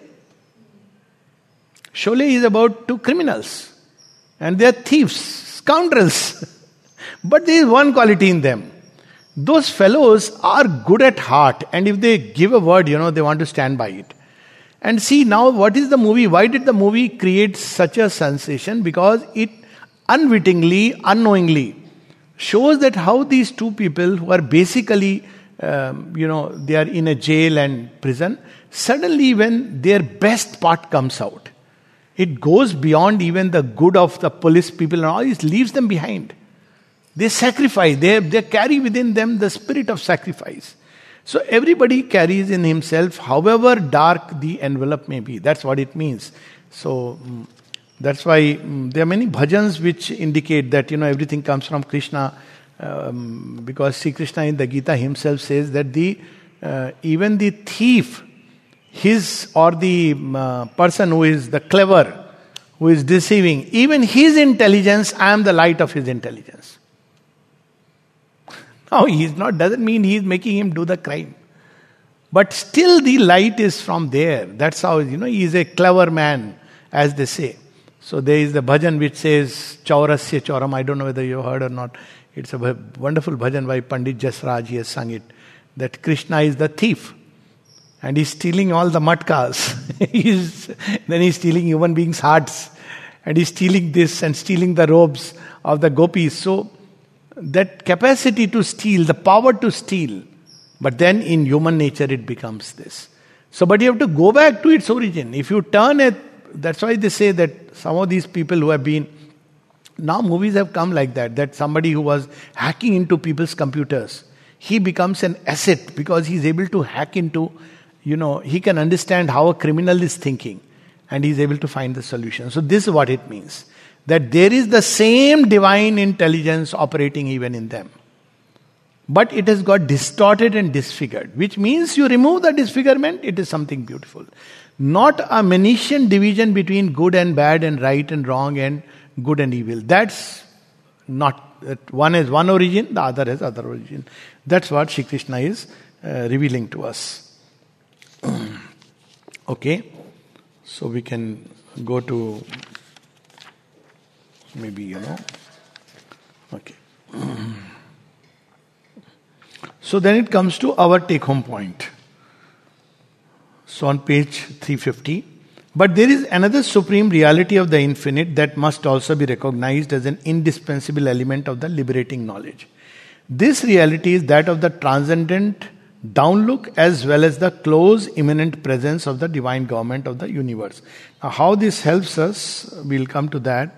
Sholay is about two criminals. And they are thieves, scoundrels. But there is one quality in them. Those fellows are good at heart, and if they give a word, you know, they want to stand by it. And see now, what is the movie? Why did the movie create such a sensation? Because it unwittingly, unknowingly shows that how these two people who are basically, um, you know, they are in a jail and prison, suddenly when their best part comes out, it goes beyond even the good of the police people and all, it leaves them behind. They sacrifice, they, they carry within them the spirit of sacrifice. So everybody carries in himself, however dark the envelope may be. That's what it means. So mm, that's why mm, there are many bhajans which indicate that, you know, everything comes from Krishna. Um, because Sri Krishna in the Gita himself says that the uh, even the thief, his or the uh, person who is the clever, who is deceiving, even his intelligence, I am the light of his intelligence. No, he's not, doesn't mean he's making him do the crime. But still the light is from there. That's how, you know, he is a clever man, as they say. So there is the bhajan which says, Chaurasya Chauram. I don't know whether you heard or not. It's a wonderful bhajan by Pandit Jasraj, he has sung it. That Krishna is the thief. And he's stealing all the matkas. he's, then he's stealing human beings' hearts. And he's stealing this and stealing the robes of the gopis. So, that capacity to steal, the power to steal, but then in human nature it becomes this. So, but you have to go back to its origin. If you turn it, that's why they say that some of these people who have been, now movies have come like that, that somebody who was hacking into people's computers, he becomes an asset because he's able to hack into, you know, he can understand how a criminal is thinking and he's able to find the solution. So this is what it means. That there is the same divine intelligence operating even in them. But it has got distorted and disfigured, which means you remove the disfigurement, it is something beautiful. Not a Manichean division between good and bad and right and wrong and good and evil. That's not, that one has one origin, the other has other origin. That's what Shri Krishna is uh, revealing to us. Okay, so we can go to maybe, you know. Okay. So then it comes to our take-home point. So on page three fifty. But there is another supreme reality of the infinite that must also be recognized as an indispensable element of the liberating knowledge. This reality is that of the transcendent downlook as well as the close immanent presence of the divine government of the universe. Now how this helps us, we'll come to that.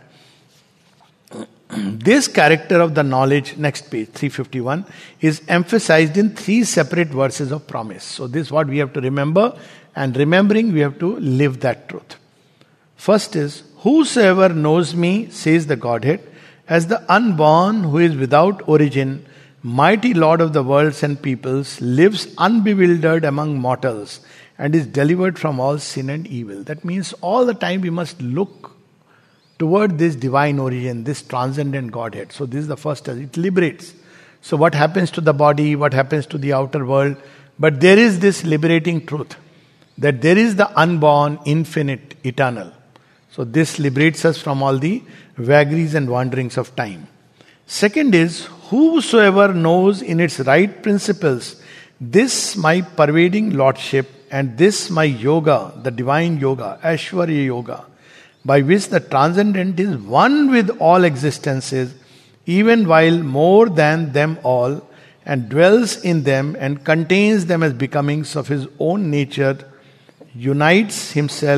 This character of the knowledge, next page, three fifty-one, is emphasized in three separate verses of promise. So this is what we have to remember, and remembering we have to live that truth. First is, whosoever knows me, says the Godhead, as the unborn who is without origin, mighty Lord of the worlds and peoples, lives unbewildered among mortals, and is delivered from all sin and evil. That means all the time we must look toward this divine origin, this transcendent Godhead. So this is the first, it liberates. So what happens to the body, what happens to the outer world, but there is this liberating truth, that there is the unborn, infinite, eternal. So this liberates us from all the vagaries and wanderings of time. Second is, whosoever knows in its right principles, this my pervading lordship and this my yoga, the divine yoga, Aishwarya yoga, by which the transcendent is one with all existences, even while more than them all, and dwells in them and contains them as becomings of his own nature, unites himself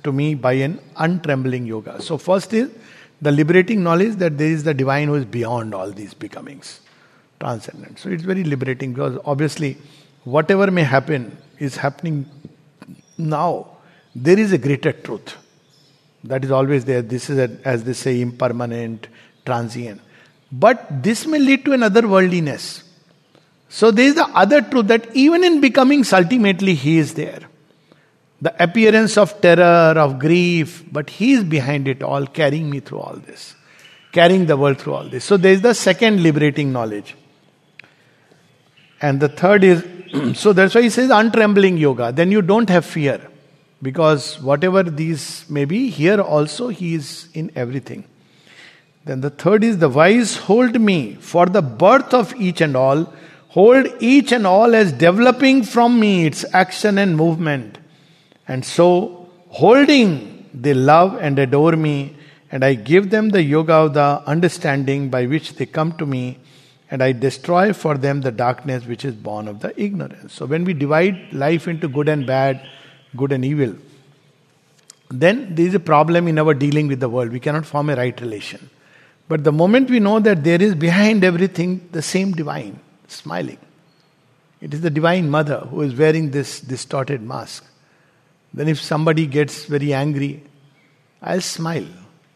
to me by an untrembling yoga. So first is the liberating knowledge that there is the divine who is beyond all these becomings, transcendent. So it's very liberating, because obviously whatever may happen is happening now. There is a greater truth that is always there. This is, a, as they say, impermanent, transient. But this may lead to an otherworldliness. So there is the other truth that even in becomings, ultimately He is there. The appearance of terror, of grief, but He is behind it all, carrying me through all this, carrying the world through all this. So there is the second liberating knowledge. And the third is, so that's why he says untrembling yoga. Then you don't have fear, because whatever these may be, here also He is in everything. Then the third is, the wise hold me for the birth of each and all, hold each and all as developing from me its action and movement. And so, holding, they love and adore me, and I give them the yoga of the understanding by which they come to me, and I destroy for them the darkness which is born of the ignorance. So when we divide life into good and bad, good and evil, then there is a problem in our dealing with the world. We cannot form a right relation. But the moment we know that there is behind everything the same divine, smiling. It is the Divine Mother who is wearing this distorted mask. Then if somebody gets very angry, I'll smile.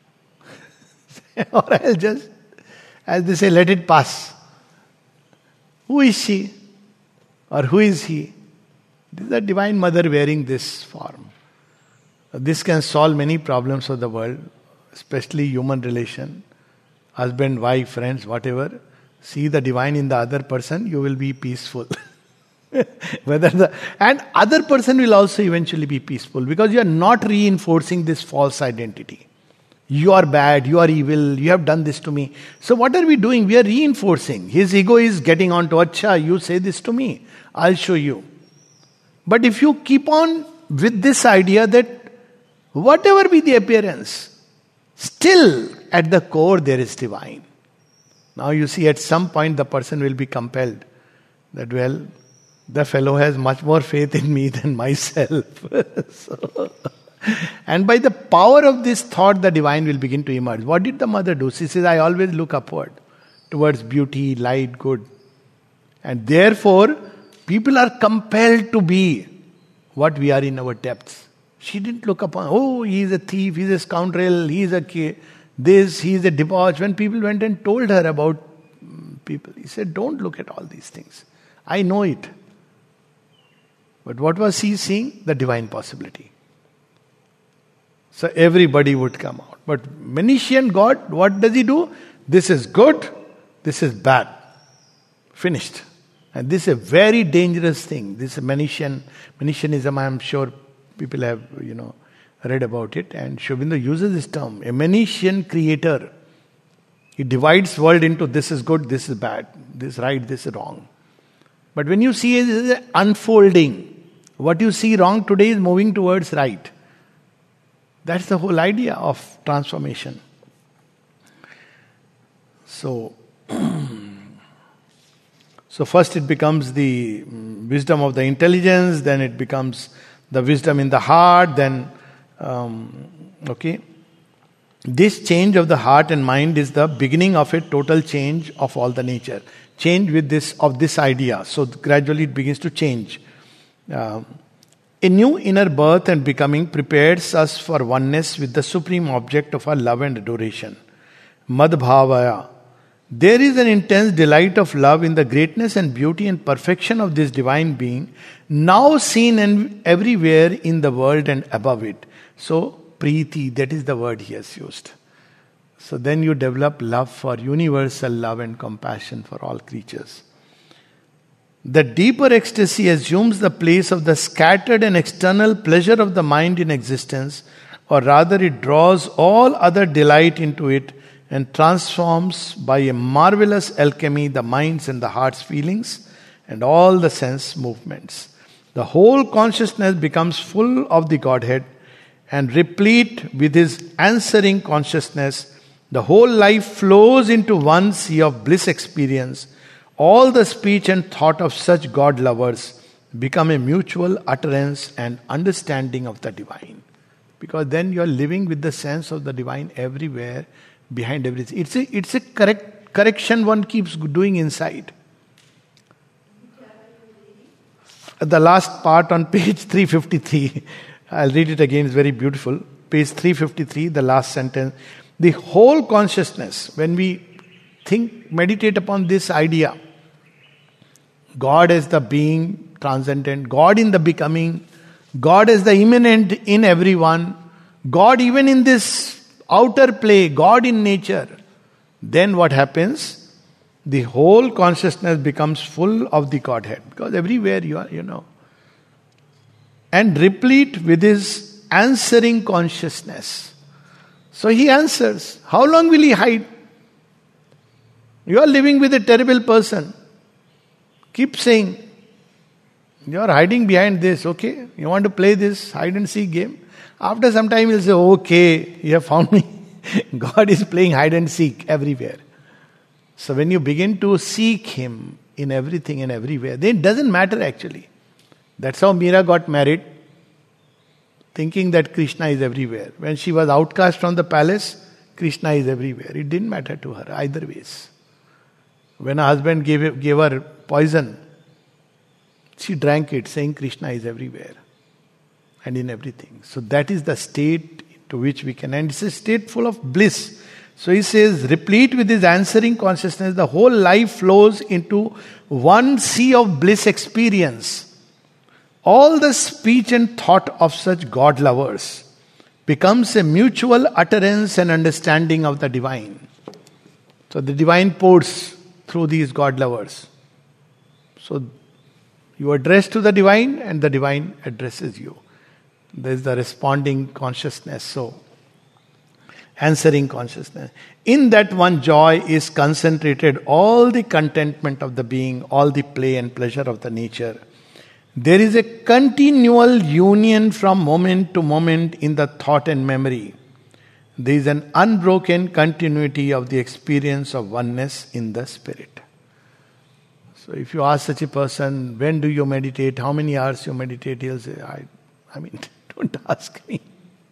Or I'll just, as they say, let it pass. Who is she? Or who is he? This is the Divine Mother wearing this form. This can solve many problems of the world, especially human relation. Husband, wife, friends, whatever. See the divine in the other person, you will be peaceful. Whether the and other person will also eventually be peaceful, because you are not reinforcing this false identity. You are bad, you are evil, you have done this to me. So what are we doing? We are reinforcing. His ego is getting on to, Acha, you say this to me, I'll show you. But if you keep on with this idea that whatever be the appearance, still at the core there is divine. Now you see, at some point the person will be compelled that, well, the fellow has much more faith in me than myself. So, and by the power of this thought, the divine will begin to emerge. What did the mother do? She says, I always look upward, towards beauty, light, good. And therefore, people are compelled to be what we are in our depths. She didn't look upon, oh, he is a thief, he is a scoundrel, he is a this, he is a debauch. When people went and told her about people, he said, don't look at all these things. I know it. But what was he seeing? The divine possibility. So everybody would come out. But Manichean God, what does he do? This is good, this is bad. Finished. And this is a very dangerous thing. This is Manichean, Manicheanism, I am sure people have, you know, read about it. And Sri Aurobindo uses this term, a Manichean creator. He divides world into this is good, this is bad, this is right, this is wrong. But when you see it as an unfolding, what you see wrong today is moving towards right. That's the whole idea of transformation. So, so first it becomes the wisdom of the intelligence, then it becomes the wisdom in the heart, then, um, okay. This change of the heart and mind is the beginning of a total change of all the nature. Change with this, of this idea. So gradually it begins to change. Uh, a new inner birth and becoming prepares us for oneness with the supreme object of our love and adoration. Madhbhavaya. There is an intense delight of love in the greatness and beauty and perfection of this divine being, now seen and everywhere in the world and above it. So, Preeti, that is the word he has used. So then you develop love for universal love and compassion for all creatures. The deeper ecstasy assumes the place of the scattered and external pleasure of the mind in existence, or rather it draws all other delight into it and transforms by a marvelous alchemy the mind's and the heart's feelings and all the sense movements. The whole consciousness becomes full of the Godhead, and replete with his answering consciousness, the whole life flows into one sea of bliss experience. All the speech and thought of such God lovers become a mutual utterance and understanding of the divine. Because then you are living with the sense of the divine everywhere, behind everything. It's a, it's a correct correction one keeps doing inside. The last part on page three fifty-three, I'll read it again, it's very beautiful. Page three fifty-three, the last sentence. The whole consciousness, when we think, meditate upon this idea, God as the being transcendent, God in the becoming, God as the immanent in everyone, God even in this outer play, God in nature, then what happens? The whole consciousness becomes full of the Godhead. Because everywhere you are, you know. And replete with his answering consciousness. So he answers. How long will he hide? You are living with a terrible person. Keep saying, you are hiding behind this, okay? You want to play this hide and seek game? After some time you'll say, okay, you have found me. God is playing hide and seek everywhere. So when you begin to seek him in everything and everywhere, then it doesn't matter actually. That's how Meera got married, thinking that Krishna is everywhere. When she was outcast from the palace, Krishna is everywhere. It didn't matter to her either ways. When her husband gave, gave her poison, she drank it, saying Krishna is everywhere and in everything. So that is the state to which we can, and it's a state full of bliss. So he says, replete with his answering consciousness, the whole life flows into one sea of bliss experience. All the speech and thought of such God lovers becomes a mutual utterance and understanding of the divine. So the divine pours through these God lovers. So you address to the divine and the divine addresses you. There is the responding consciousness. So answering consciousness. In that one joy is concentrated all the contentment of the being, all the play and pleasure of the nature. There is a continual union from moment to moment in the thought and memory. There is an unbroken continuity of the experience of oneness in the spirit. So if you ask such a person, when do you meditate, how many hours you meditate, he'll say, I, I mean, don't ask me.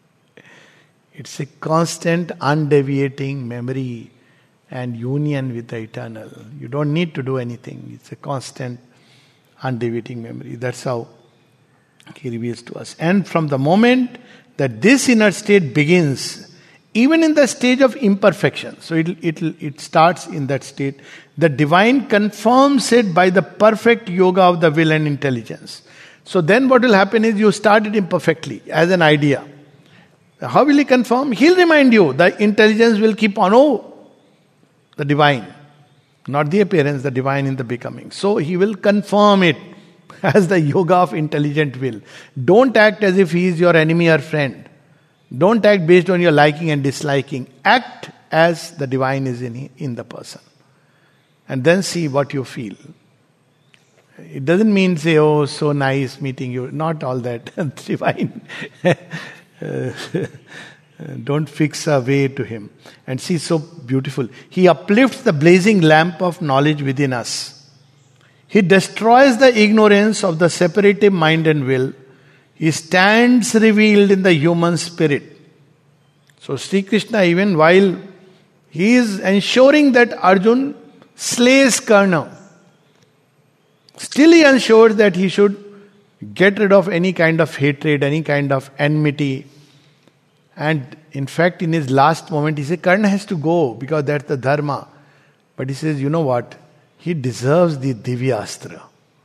It's a constant, undeviating memory and union with the eternal. You don't need to do anything. It's a constant, undeviating memory. That's how he reveals to us. And from the moment that this inner state begins, even in the stage of imperfection, so it it it starts in that state, the divine confirms it by the perfect yoga of the will and intelligence. So then what will happen is you start it imperfectly as an idea. How will he confirm? He'll remind you. The intelligence will keep on, oh, the divine. Not the appearance, the divine in the becoming. So he will confirm it as the yoga of intelligent will. Don't act as if he is your enemy or friend. Don't act based on your liking and disliking. Act as the divine is in, in the person. And then see what you feel. It doesn't mean say, oh, so nice meeting you. Not all that. Divine. Uh, don't fix a way to him. And see, so beautiful. He uplifts the blazing lamp of knowledge within us. He destroys the ignorance of the separative mind and will. He stands revealed in the human spirit. So Sri Krishna, even while he is ensuring that Arjun slays Karna, still he ensures that he should get rid of any kind of hatred, any kind of enmity. And in fact, in his last moment, he says, Karna has to go because that's the dharma. But he says, you know what? He deserves the Divyastra.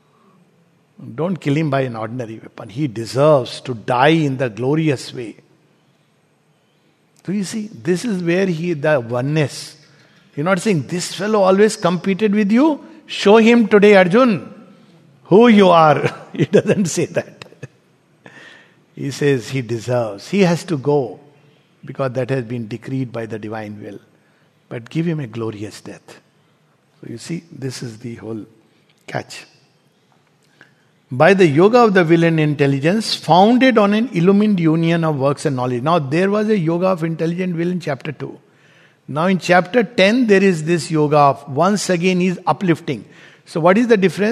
Don't kill him by an ordinary weapon. He deserves to die in the glorious way. So you see, this is where he, the oneness. You're not saying, this fellow always competed with you. Show him today, Arjun, who you are. He doesn't say that. He says he deserves. He has to go because that has been decreed by the divine will. But give him a glorious death. So you see, this is the whole catch. By the yoga of the will and intelligence, founded on an illumined union of works and knowledge. Now there was a yoga of intelligent will in chapter two. Now in chapter ten, there is this yoga of, once again, he is uplifting. So what is the difference?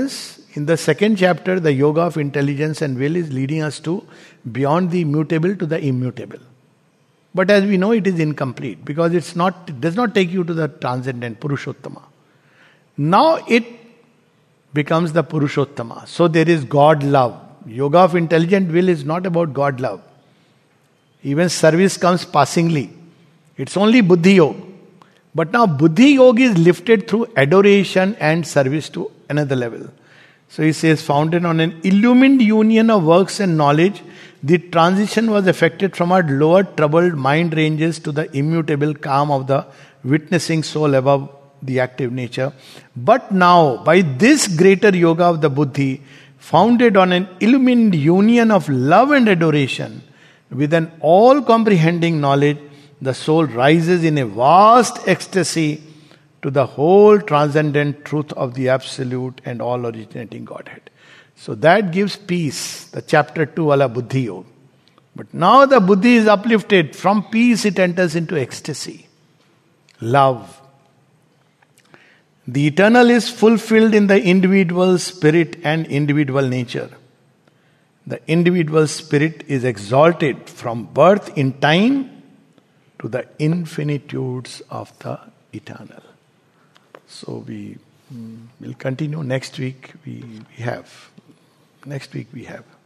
In the second chapter, the yoga of intelligence and will is leading us to beyond the mutable to the immutable. But as we know, it is incomplete because it's not, it does not take you to the transcendent Purushottama. Now it becomes the Purushottama. So there is God love. Yoga of intelligent will is not about God love. Even service comes passingly. It's only Buddhi Yoga. But now Buddhi Yoga is lifted through adoration and service to another level. So he says, founded on an illumined union of works and knowledge, the transition was effected from our lower troubled mind ranges to the immutable calm of the witnessing soul above the active nature. But now, by this greater yoga of the Buddhi, founded on an illumined union of love and adoration, with an all-comprehending knowledge, the soul rises in a vast ecstasy to the whole transcendent truth of the absolute and all originating Godhead. So that gives peace, the chapter two ala Buddhi Yoga. But now the Buddhi is uplifted. From peace it enters into ecstasy. Love. The eternal is fulfilled in the individual spirit and individual nature. The individual spirit is exalted from birth in time to the infinitudes of the eternal. So we mm, will continue next week. We, we have. Next week we have.